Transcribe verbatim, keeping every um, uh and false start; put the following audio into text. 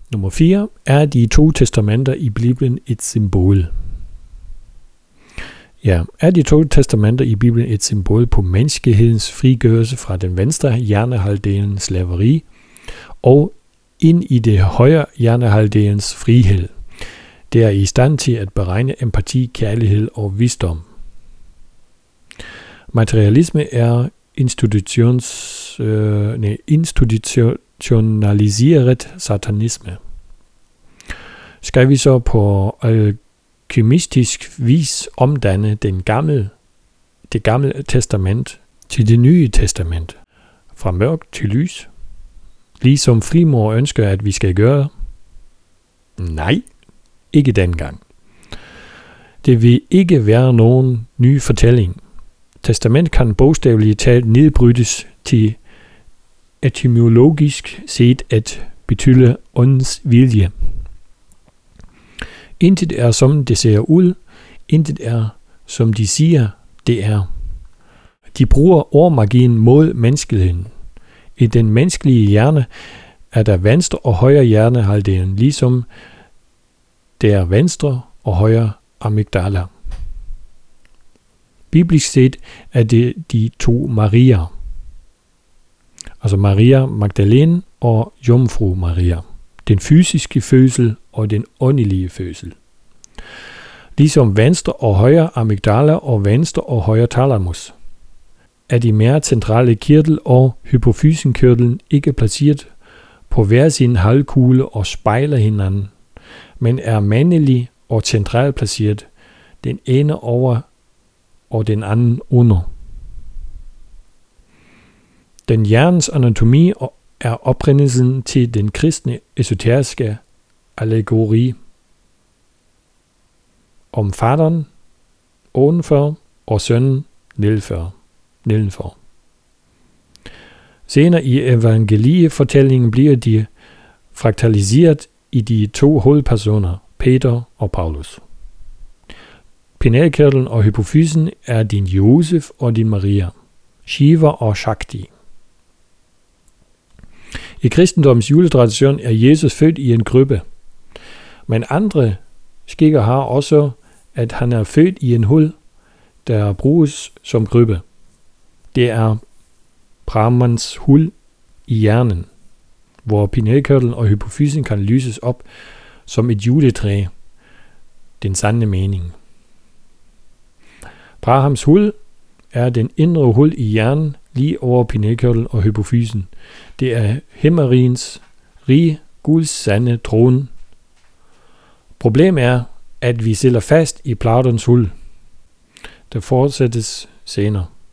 Nummer fire. Er de to testamenter i Bibelen et symbol? Ja, er de to testamenter i Bibelen et symbol på menneskehedens frigørelse fra den venstre hjernehalvdelens slaveri og ind i det højre hjernehalvdelens frihed? Det er i stand til at beregne empati, kærlighed og visdom. Materialisme er institutions, øh, nej, institutionaliseret satanisme. Skal vi så på alkymistisk vis omdanne den gamle, det gamle testament til det nye testament, fra mørkt til lys, ligesom frimor ønsker, at vi skal gøre? Nej, ikke dengang. Det vil ikke være nogen ny fortælling. Testament kan bogstaveligt talt nedbrydes til etymologisk set at betyde åndens vilje. Intet er som det ser ud, intet er som de siger, det er. De bruger ordmagien mod menneskeligheden. I den menneskelige hjerne er der venstre og højre hjernehalvdelen, ligesom der er venstre og højre amygdala. Biblisk set er det de to Marier, altså Maria Magdalene og Jomfru Maria, den fysiske fødsel og den åndelige fødsel. Ligesom venstre og højre amygdala og venstre og højre thalamus er de mere centrale kirtel og hypofysenkirtlen ikke placeret på hver sin halvkugle og spejler hinanden, men er mandelig og centralt placeret, den ene over og den anden under. Den hjernens anatomi er oprindelsen til den kristne esoteriske allegori om faderen ovenfor og sønnen nedenfor. nedenfor. Senere i evangeliefortællingen bliver de fraktaliseret i de to hovedpersoner, Peter og Paulus. Pinealkirtlen og hypofysen er din Josef og din Maria, Shiva og Shakti. I kristendoms juletradition er Jesus født i en krybbe, men andre skikker har også, at han er født i en hul, der bruges som krybbe. Det er Brahmans hul i hjernen, hvor pinealkirtlen og hypofysen kan lyses op som et juletræ, den sande mening. Brahms hul er den indre hul i hjernen lige over pinealkirtlen og hypofysen. Det er himmerigens rige, Guds sande trone. Problemet er, at vi sidder fast i Platons hul, der fortsættes senere.